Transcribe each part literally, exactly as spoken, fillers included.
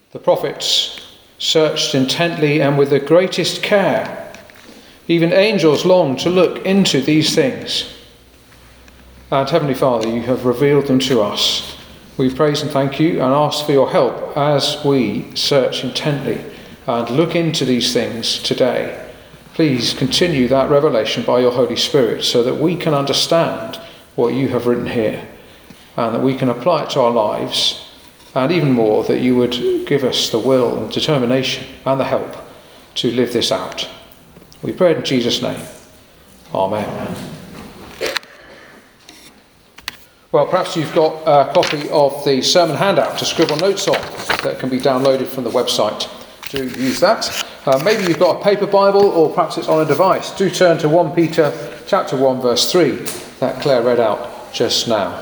The prophets searched intently and with the greatest care. Even angels long to look into these things. And Heavenly Father, you have revealed them to us. We praise and thank you and ask for your help as we search intently and look into these things today. Please continue that revelation by your Holy Spirit so that we can understand what you have written here and that we can apply it to our lives, and even more, that you would give us the will and determination and the help to live this out. We pray in Jesus' name. Amen. Well, perhaps you've got a copy of the sermon handout to scribble notes on that can be downloaded from the website. Do use that. Uh, maybe you've got a paper Bible, or perhaps it's on a device. Do turn to First Peter chapter one, verse three, that Claire read out just now.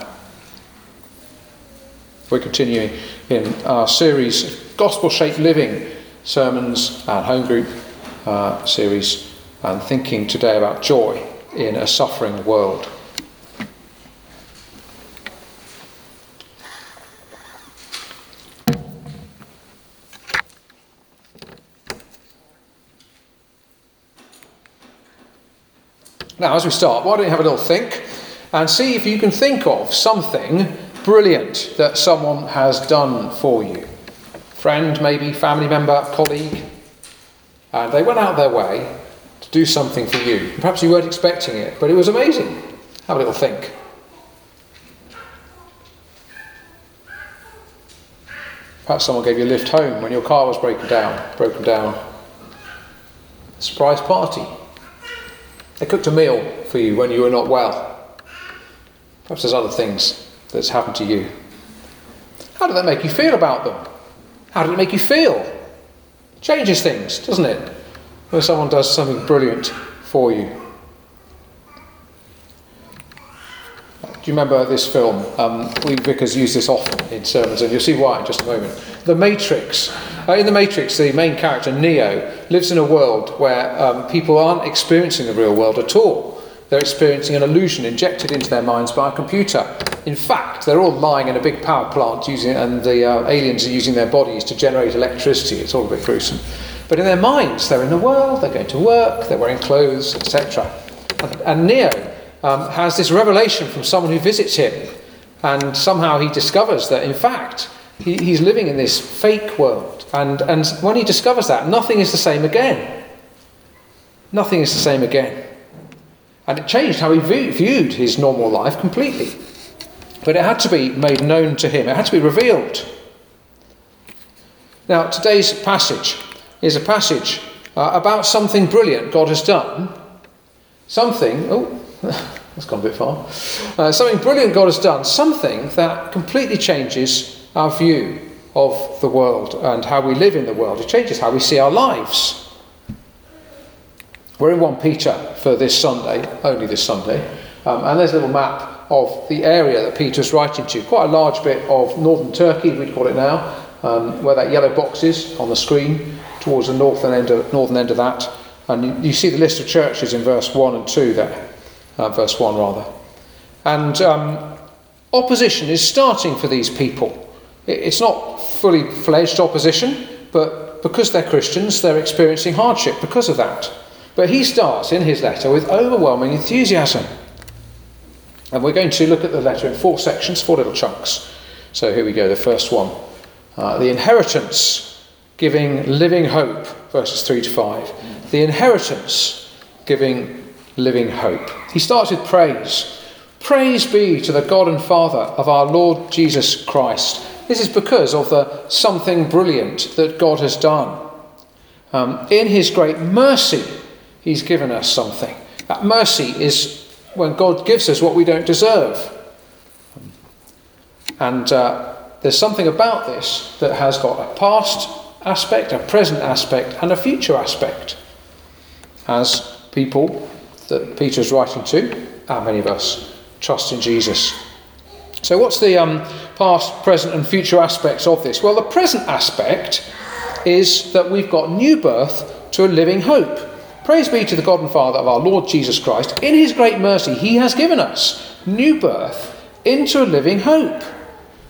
We're continuing in our series of Gospel-Shaped Living sermons and home group uh, series, and thinking today about joy in a suffering world. Now, as we start, why don't you have a little think and see if you can think of something brilliant that someone has done for you. Friend, maybe, family member, colleague. And they went out their way to do something for you. Perhaps you weren't expecting it, but it was amazing. Have a little think. Perhaps someone gave you a lift home when your car was broken down. Broken down. A surprise party. They cooked a meal for you when you were not well. Perhaps there's other things that's happened to you. How did that make you feel about them? How did it make you feel? It changes things, doesn't it? When someone does something brilliant for you. Do you remember this film? Um, we vicars use this often in sermons, and you'll see why in just a moment. The Matrix. Uh, in The Matrix, the main character, Neo, lives in a world where um, people aren't experiencing the real world at all. They're experiencing an illusion injected into their minds by a computer. In fact, they're all lying in a big power plant, using, and the uh, aliens are using their bodies to generate electricity. It's all a bit gruesome. But in their minds, they're in the world, they're going to work, they're wearing clothes, et cetera. And, and Neo um, has this revelation from someone who visits him, and somehow he discovers that, in fact, he, he's living in this fake world. And, and when he discovers that, nothing is the same again. Nothing is the same again. And it changed how he view, viewed his normal life completely. But it had to be made known to him. It had to be revealed. Now, today's passage is a passage uh, about something brilliant God has done. Something, oh, that's gone a bit far. Uh, something brilliant God has done. Something that completely changes our view of the world and how we live in the world. It changes how we see our lives. We're in First Peter for this Sunday, only this Sunday, um, and there's a little map of the area that Peter's writing to. Quite a large bit of northern Turkey, we'd call it now, um, where that yellow box is on the screen, towards the northern end of, northern end of that. And you, you see the list of churches in verse one and two there, uh, verse one rather. And um, opposition is starting for these people. It, it's not fully fledged opposition, but because they're Christians, they're experiencing hardship because of that. But he starts in his letter with overwhelming enthusiasm. And we're going to look at the letter in four sections, four little chunks. So here we go, the first one. Uh, the inheritance, giving living hope, verses three to five. The inheritance, giving living hope. He starts with praise. Praise be to the God and Father of our Lord Jesus Christ. This is because of the something brilliant that God has done. Um, in his great mercy, he's given us something. That mercy is when God gives us what we don't deserve. And uh, there's something about this that has got a past aspect, a present aspect, and a future aspect. As people that Peter's writing to, and many of us, trust in Jesus. So what's the um, past, present, and future aspects of this? Well, the present aspect is that we've got new birth to a living hope. Praise be to the God and Father of our Lord Jesus Christ. In his great mercy, he has given us new birth into a living hope.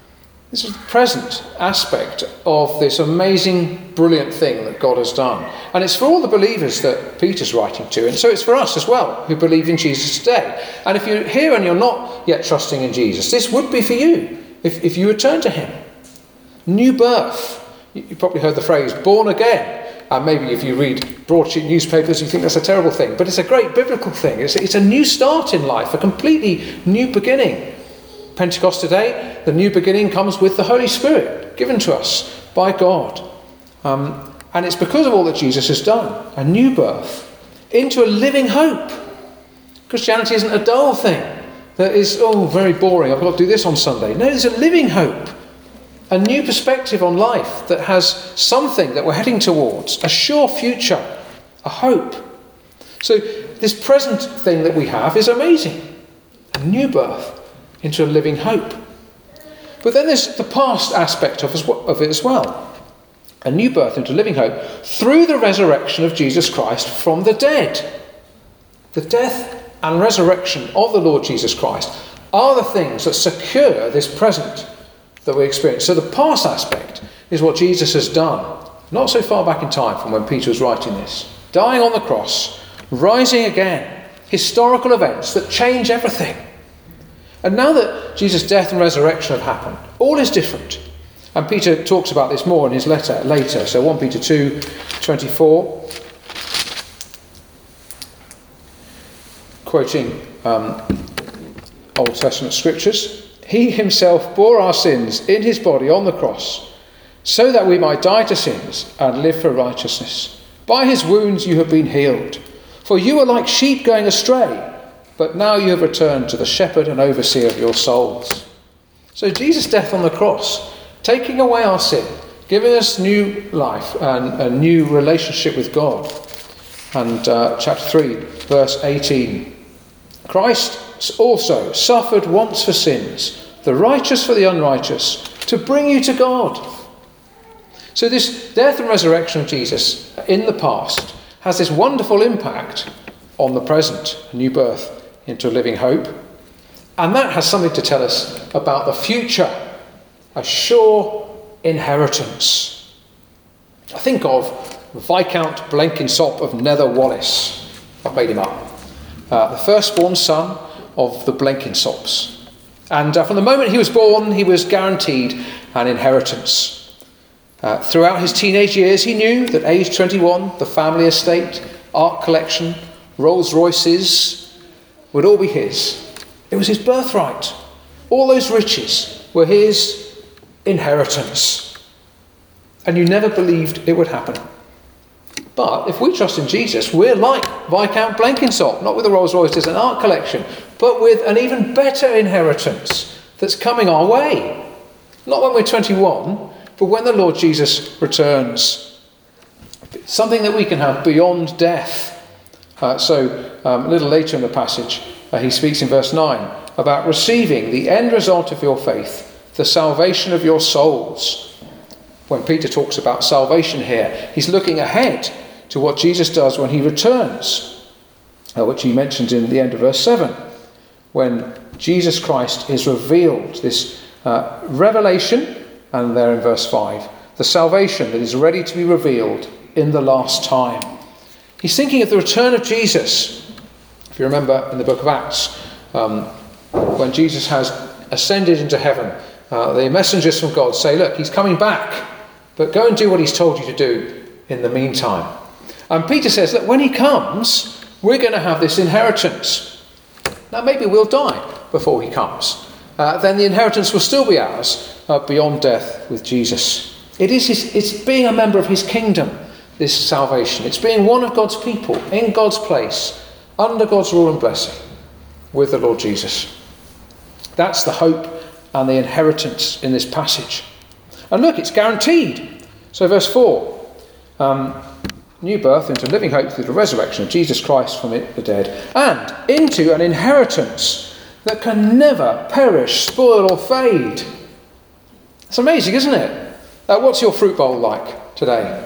This is the present aspect of this amazing, brilliant thing that God has done. And it's for all the believers that Peter's writing to, and so it's for us as well, who believe in Jesus today. And if you're here and you're not yet trusting in Jesus, this would be for you, if, if you return to him. New birth. You probably heard the phrase, born again. And maybe if you read broadsheet newspapers, you think that's a terrible thing. But it's a great biblical thing. It's, it's a new start in life, a completely new beginning. Pentecost today, the new beginning comes with the Holy Spirit given to us by God. Um, and it's because of all that Jesus has done. A new birth into a living hope. Christianity isn't a dull thing that is, oh, very boring. I've got to do this on Sunday. No, there's a living hope. A new perspective on life that has something that we're heading towards. A sure future. A hope. So this present thing that we have is amazing. A new birth into a living hope. But then there's the past aspect of it as well. A new birth into living hope through the resurrection of Jesus Christ from the dead. The death and resurrection of the Lord Jesus Christ are the things that secure this present that we experience. So the past aspect is what Jesus has done, not so far back in time from when Peter was writing this. Dying on the cross, rising again, historical events that change everything. And now that Jesus' death and resurrection have happened, all is different. And Peter talks about this more in his letter later. So First Peter two twenty-four, quoting um, Old Testament scriptures, he himself bore our sins in his body on the cross, so that we might die to sins and live for righteousness. By his wounds you have been healed. For you were like sheep going astray, but now you have returned to the shepherd and overseer of your souls. So Jesus' death on the cross, taking away our sin, giving us new life and a new relationship with God. And uh, chapter three, verse eighteen. Christ also suffered once for sins, the righteous for the unrighteous, to bring you to God. So this death and resurrection of Jesus in the past has this wonderful impact on the present, a new birth into a living hope. And that has something to tell us about the future, a sure inheritance. I think of Viscount Blenkinsop of Nether Wallace. I've made him up. Uh, the firstborn son of the Blenkinsops. And uh, from the moment he was born, he was guaranteed an inheritance. Uh, throughout his teenage years, he knew that age twenty-one, the family estate, art collection, Rolls Royces, would all be his. It was his birthright. All those riches were his inheritance. And you never believed it would happen. But if we trust in Jesus, we're like Viscount Blenkinsop, not with the Rolls Royces and art collection, but with an even better inheritance that's coming our way. Not when we're twenty-one, but when the Lord Jesus returns. Something that we can have beyond death. Uh, so um, a little later in the passage, uh, he speaks in verse nine about receiving the end result of your faith, the salvation of your souls. When Peter talks about salvation here, he's looking ahead to what Jesus does when he returns, uh, which he mentions in the end of verse seven, when Jesus Christ is revealed, this uh, revelation, and there in verse five, the salvation that is ready to be revealed in the last time. He's thinking of the return of Jesus. If you remember in the book of Acts, um, when Jesus has ascended into heaven, uh, the messengers from God say, look, he's coming back, but go and do what he's told you to do in the meantime. And Peter says, look, when he comes, we're going to have this inheritance. Now maybe we'll die before he comes. Uh, then the inheritance will still be ours uh, beyond death with Jesus. It is his, it's being a member of his kingdom, this salvation. It's being one of God's people, in God's place, under God's rule and blessing, with the Lord Jesus. That's the hope and the inheritance in this passage. And look, it's guaranteed. So verse four, um, new birth into living hope through the resurrection of Jesus Christ from the dead, and into an inheritance that can never perish, spoil or fade. It's amazing, isn't it? Uh, what's your fruit bowl like today?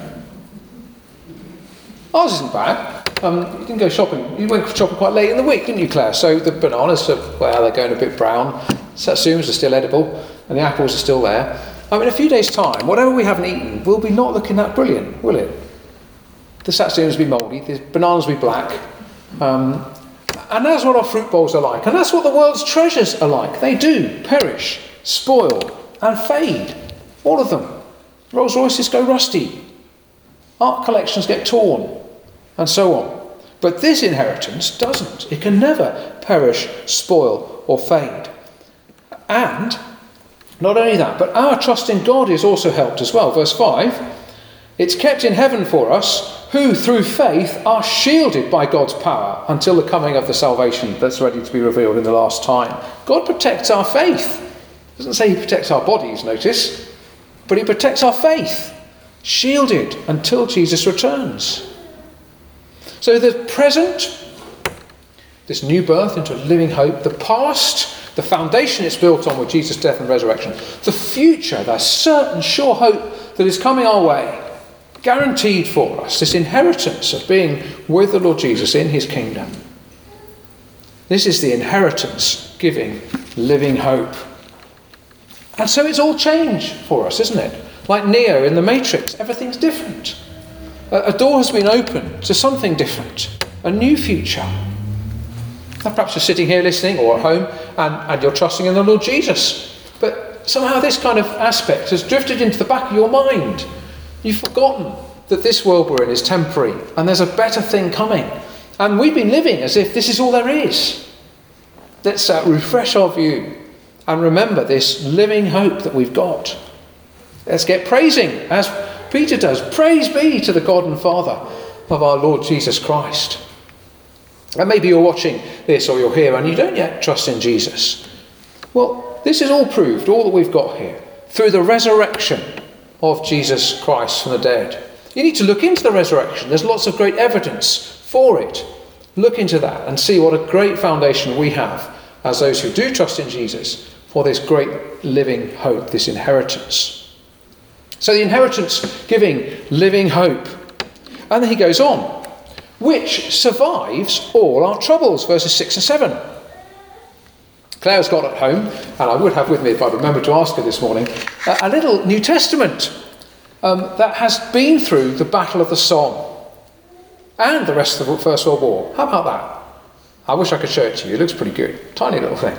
Ours isn't bad. Um, you can go shopping. You went shopping quite late in the week, didn't you, Claire? So the bananas are, well, they're going a bit brown. Satsumas are still edible. and the apples are still there. I mean, in a few days' time, whatever we haven't eaten will be not looking that brilliant, will it? The satsumas will be mouldy, the bananas will be black. Um, and that's what our fruit bowls are like. And that's what the world's treasures are like. They do perish, spoil, and fade. All of them. Rolls Royces go rusty. Art collections get torn, and so on. But this inheritance doesn't. It can never perish, spoil, or fade. And not only that, but our trust in God is also helped as well. Verse five, it's kept in heaven for us, who through faith are shielded by God's power until the coming of the salvation that's ready to be revealed in the last time. God protects our faith. It doesn't say he protects our bodies, notice, but he protects our faith, shielded until Jesus returns. So the present, this new birth into living hope, the past, the foundation it's built on with Jesus' death and resurrection, the future, that certain sure hope that is coming our way, guaranteed for us, this inheritance of being with the Lord Jesus in his kingdom. This is the inheritance giving living hope. And so it's all change for us, isn't it? Like Neo in the Matrix, everything's different. A door has been opened to something different, a new future. Now, perhaps you're sitting here listening or at home and, and you're trusting in the Lord Jesus. But somehow this kind of aspect has drifted into the back of your mind. You've forgotten that this world we're in is temporary and there's a better thing coming. And we've been living as if this is all there is. Let's uh, refresh our view and remember this living hope that we've got. Let's get praising, as Peter does. Praise be to the God and Father of our Lord Jesus Christ. And maybe you're watching this or you're here and you don't yet trust in Jesus. Well, this is all proved, all that we've got here, through the resurrection of Jesus Christ from the dead. You need to look into the resurrection. There's lots of great evidence for it. Look into that and see what a great foundation we have as those who do trust in Jesus for this great living hope, this inheritance. So the inheritance giving living hope. And then he goes on, which survives all our troubles, verses six and seven. Claire's got at home, and I would have with me if I'd remembered to ask her this morning, a little New Testament um, that has been through the Battle of the Somme and the rest of the First World War. How about that? I wish I could show it to you. It looks pretty good. Tiny little thing.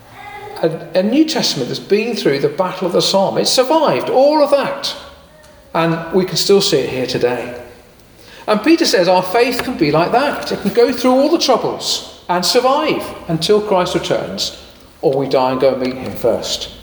A, a New Testament that's been through the Battle of the Somme. It survived all of that. And we can still see it here today. And Peter says our faith can be like that. It can go through all the troubles and survive until Christ returns, or we die and go and meet him first.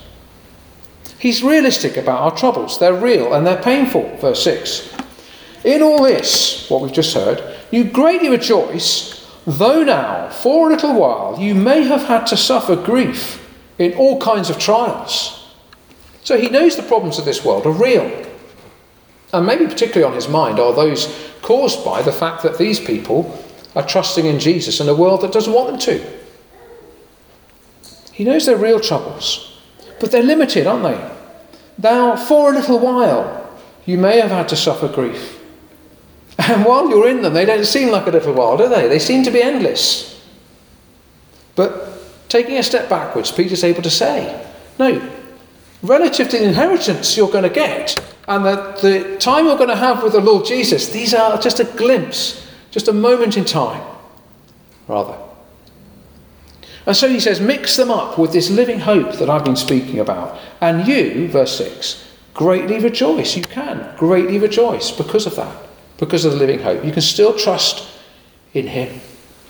He's realistic about our troubles. They're real and they're painful. Verse six. In all this, what we've just heard, you greatly rejoice, though now, for a little while, you may have had to suffer grief in all kinds of trials. So he knows the problems of this world are real. And maybe particularly on his mind are those caused by the fact that these people are trusting in Jesus in a world that doesn't want them to. He knows they're real troubles, but they're limited, aren't they? Now, for a little while, you may have had to suffer grief. And while you're in them, they don't seem like a little while, do they? They seem to be endless. But taking a step backwards, Peter's able to say, no, relative to the inheritance you're going to get, and the, the time you're going to have with the Lord Jesus, these are just a glimpse, just a moment in time, rather. And so he says, mix them up with this living hope that I've been speaking about. And you, verse six, greatly rejoice. You can greatly rejoice because of that, because of the living hope. You can still trust in him.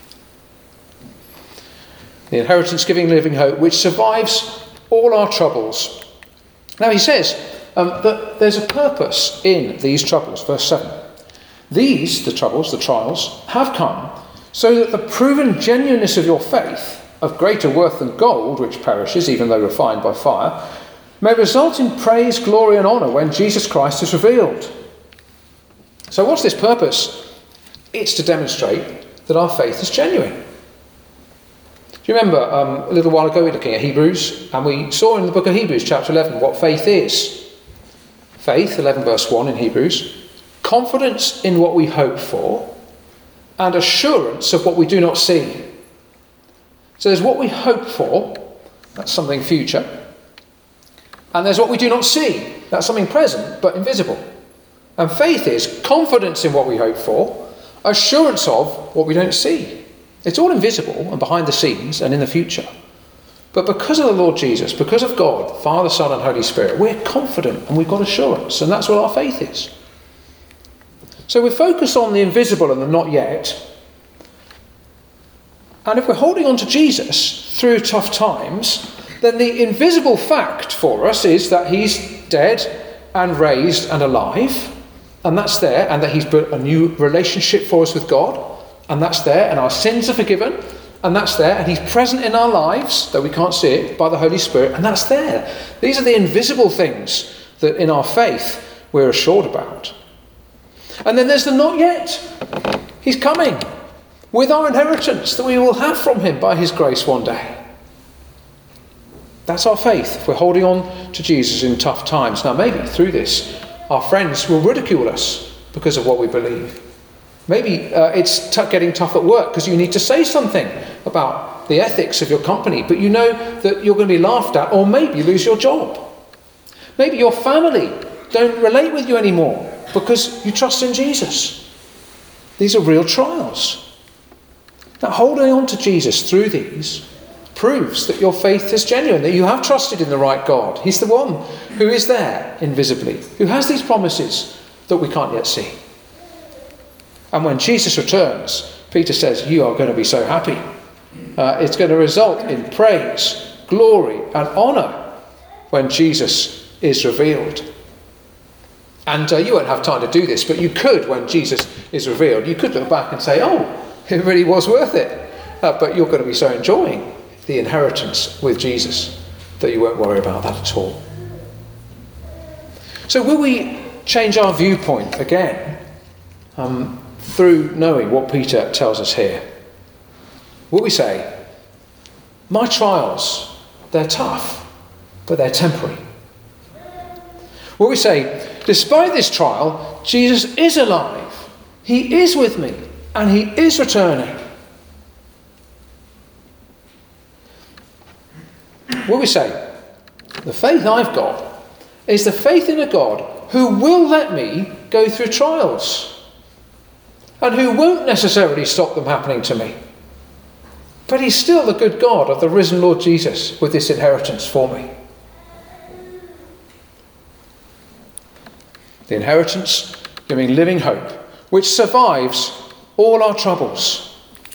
The inheritance-giving living hope, which survives all our troubles. Now he says um, that there's a purpose in these troubles. Verse seven. These, the troubles, the trials, have come so that the proven genuineness of your faith, of greater worth than gold, which perishes even though refined by fire, may result in praise, glory and honour when Jesus Christ is revealed. So what's this purpose? It's to demonstrate that our faith is genuine. Do you remember um, a little while ago we were looking at Hebrews, and we saw in the book of Hebrews chapter eleven what faith is. Faith, eleven verse one in Hebrews, confidence in what we hope for and assurance of what we do not see. So there's what we hope for, that's something future. And there's what we do not see. That's something present but invisible. And faith is confidence in what we hope for, assurance of what we don't see. It's all invisible and behind the scenes and in the future. But because of the Lord Jesus, because of God, Father, Son and Holy Spirit, we're confident and we've got assurance, and that's what our faith is. So we're focused on the invisible and the not yet. And if we're holding on to Jesus through tough times, then the invisible fact for us is that he's dead and raised and alive, and that's there, and that he's built a new relationship for us with God, and that's there, and our sins are forgiven, and that's there, and he's present in our lives, though we can't see it, by the Holy Spirit, and that's there. These are the invisible things that in our faith we're assured about. And then there's the not yet. He's coming with our inheritance that we will have from him by his grace one day. That's our faith, if we're holding on to Jesus in tough times. Now maybe through this, our friends will ridicule us because of what we believe. Maybe uh, it's t- getting tough at work because you need to say something about the ethics of your company, but you know that you're going to be laughed at, or maybe lose your job. Maybe your family don't relate with you anymore because you trust in Jesus. These are real trials. Now, holding on to Jesus through these proves that your faith is genuine, that you have trusted in the right God. He's the one who is there invisibly, who has these promises that we can't yet see. And when Jesus returns, Peter says, you are going to be so happy. Uh, it's going to result in praise, glory and honour when Jesus is revealed. And uh, you won't have time to do this, but you could, when Jesus is revealed, you could look back and say, oh, it really was worth it. Uh, but you're going to be so enjoying the inheritance with Jesus that you won't worry about that at all. So will we change our viewpoint again um, through knowing what Peter tells us here? Will we say, my trials, they're tough, but they're temporary? Will we say, despite this trial, Jesus is alive, he is with me, and he is returning? Will we say, the faith I've got is the faith in a God who will let me go through trials and who won't necessarily stop them happening to me. But he's still the good God of the risen Lord Jesus with this inheritance for me. The inheritance giving living hope, which survives all our troubles.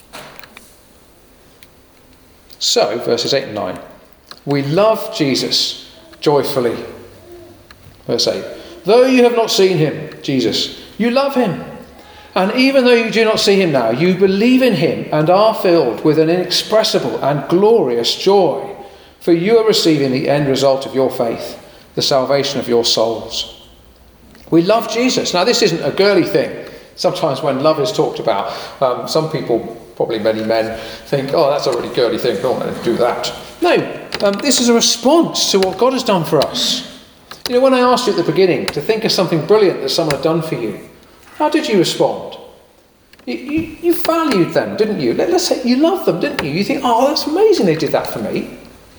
So, verses eight and nine. We love Jesus joyfully. Verse eight. Though you have not seen him, Jesus, you love him. And even though you do not see him now, you believe in him and are filled with an inexpressible and glorious joy. For you are receiving the end result of your faith, the salvation of your souls. We love Jesus. Now this isn't a girly thing. Sometimes when love is talked about, um, some people, probably many men, think, oh, that's a really girly thing, don't want to do that. No, um, this is a response to what God has done for us. You know, when I asked you at the beginning to think of something brilliant that someone had done for you, how did you respond? You, you, you valued them, didn't you? Let, let's say you loved them, didn't you? You think, oh, that's amazing they did that for me.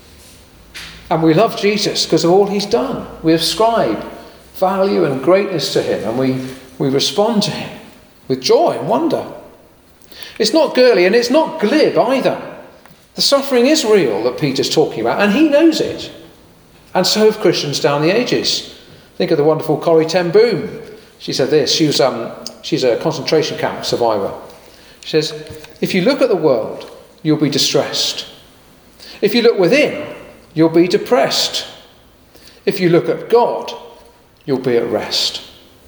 And we love Jesus because of all he's done. We ascribe value and greatness to him, and we, we respond to him with joy and wonder. It's not girly and it's not glib either. The suffering is real that Peter's talking about, and he knows it. And so have Christians down the ages. Think of the wonderful Corrie ten Boom. She said this. She was, um, she's a concentration camp survivor. She says, if you look at the world, you'll be distressed. If you look within, you'll be depressed. If you look at God, you'll be at rest.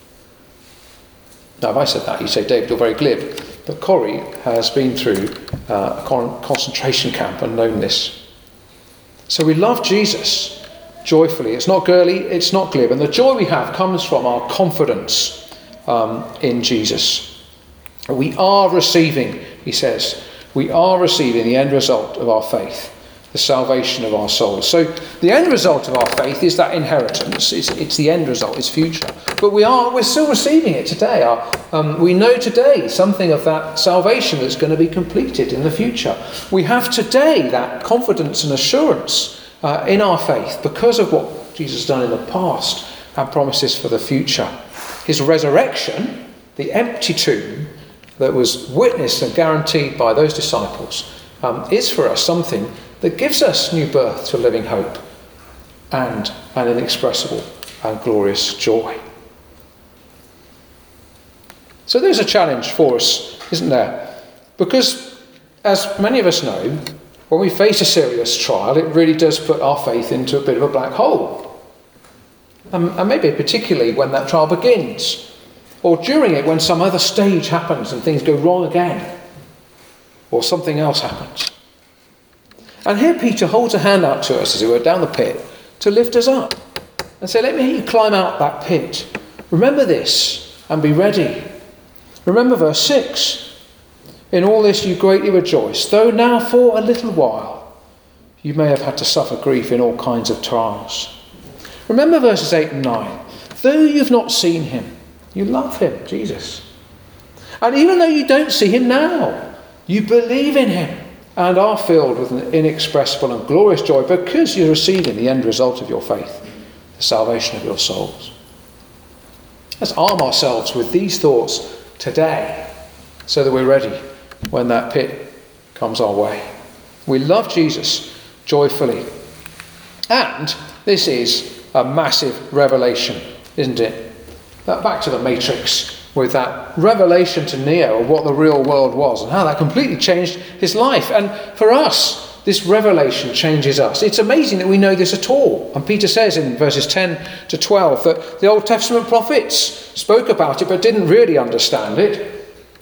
Now, if I said that, you say, David, you're very glib. But Corrie has been through uh, a con- concentration camp and known this. So we love Jesus joyfully. It's not girly, it's not glib. And the joy we have comes from our confidence um, in Jesus. We are receiving, he says, we are receiving the end result of our faith, the salvation of our souls. So the end result of our faith is that inheritance. It's, it's the end result, it's future. But we are, we're still receiving it today. Our, um, we know today something of that salvation that's going to be completed in the future. We have today that confidence and assurance uh, in our faith because of what Jesus has done in the past and promises for the future. His resurrection, the empty tomb that was witnessed and guaranteed by those disciples, um, is for us something that gives us new birth to living hope and an inexpressible and glorious joy. So there's a challenge for us, isn't there? Because, as many of us know, when we face a serious trial, it really does put our faith into a bit of a black hole. Um, and maybe particularly when that trial begins, or during it when some other stage happens and things go wrong again, or something else happens. And here Peter holds a hand out to us as he went down the pit to lift us up and say, let me help you climb out that pit. Remember this and be ready. Remember verse six. In all this you greatly rejoice, though now for a little while you may have had to suffer grief in all kinds of trials. Remember verses eight and nine. Though you've not seen him, you love him, Jesus. And even though you don't see him now, you believe in him and are filled with an inexpressible and glorious joy because you're receiving the end result of your faith, the salvation of your souls. Let's arm ourselves with these thoughts today so that we're ready when that pit comes our way. We love Jesus joyfully. And this is a massive revelation, isn't it? That back to the Matrix with that revelation to Neo of what the real world was and how that completely changed his life. And for us, this revelation changes us. It's amazing that we know this at all. And Peter says in verses ten to twelve that the Old Testament prophets spoke about it but didn't really understand it.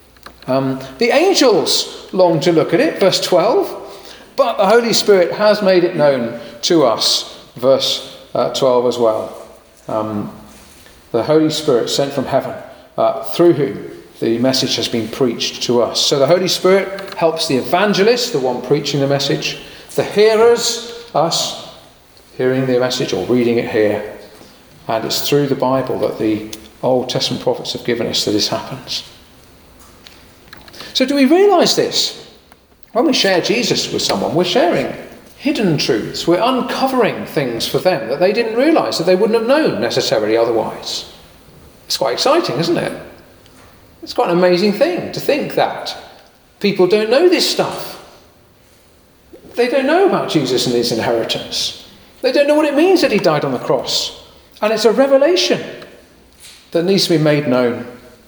Um, the angels longed to look at it, verse twelve, but the Holy Spirit has made it known to us, verse uh, twelve as well. Um, the Holy Spirit sent from heaven, uh, through whom the message has been preached to us. So the Holy Spirit helps the evangelist, the one preaching the message, the hearers, us, hearing the message or reading it here. And it's through the Bible that the Old Testament prophets have given us that this happens. So do we realise this? When we share Jesus with someone, we're sharing hidden truths. We're uncovering things for them that they didn't realise, that they wouldn't have known necessarily otherwise. It's quite exciting, isn't it? It's quite an amazing thing to think that people don't know this stuff. They don't know about Jesus and his inheritance. They don't know what it means that he died on the cross. And it's a revelation that needs to be made known.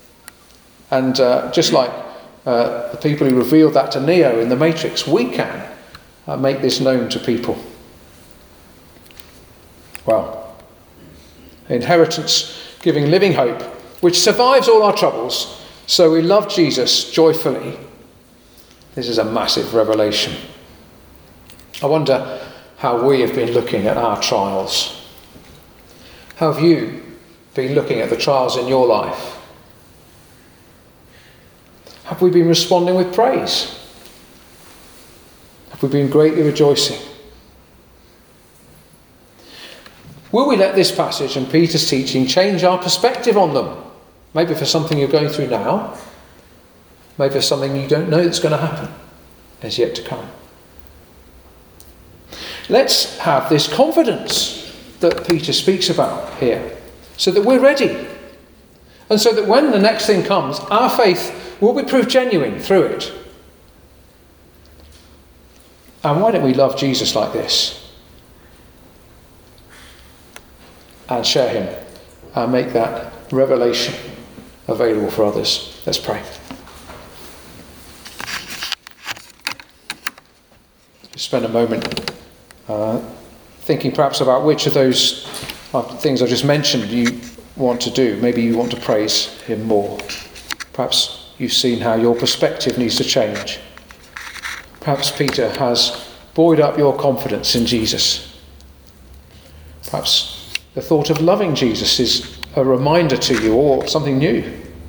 And uh, just like uh, the people who revealed that to Neo in the Matrix, we can uh, make this known to people. Well, inheritance giving living hope, which survives all our troubles, so we love Jesus joyfully. This is a massive revelation. I wonder how we have been looking at our trials. How have you been looking at the trials in your life? Have we been responding with praise? Have we been greatly rejoicing? Will we let this passage and Peter's teaching change our perspective on them? Maybe for something you're going through now. Maybe for something you don't know that's going to happen. Is yet to come. Let's have this confidence that Peter speaks about here, so that we're ready. And so that when the next thing comes, our faith will be proved genuine through it. And why don't we love Jesus like this? And share him and make that revelation available for others. Let's pray. Just spend a moment uh, thinking perhaps about which of those uh, things I just mentioned you want to do. Maybe you want to praise him more. Perhaps you've seen how your perspective needs to change. Perhaps Peter has buoyed up your confidence in Jesus. Perhaps the thought of loving Jesus is a reminder to you, or something new.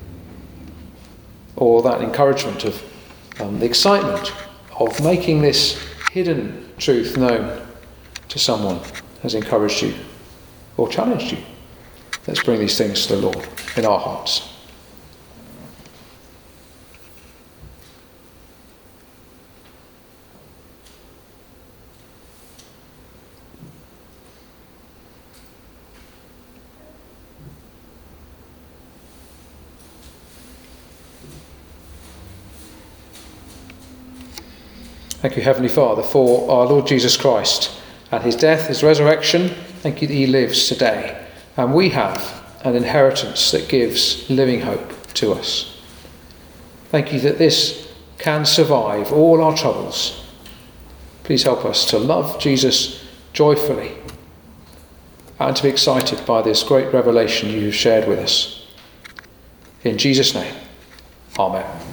Or that encouragement of um, the excitement of making this hidden truth known to someone has encouraged you or challenged you. Let's bring these things to the Lord in our hearts. Thank you, Heavenly Father, for our Lord Jesus Christ and his death, his resurrection. Thank you that he lives today. And we have an inheritance that gives living hope to us. Thank you that this can survive all our troubles. Please help us to love Jesus joyfully and to be excited by this great revelation you have shared with us. In Jesus' name, amen.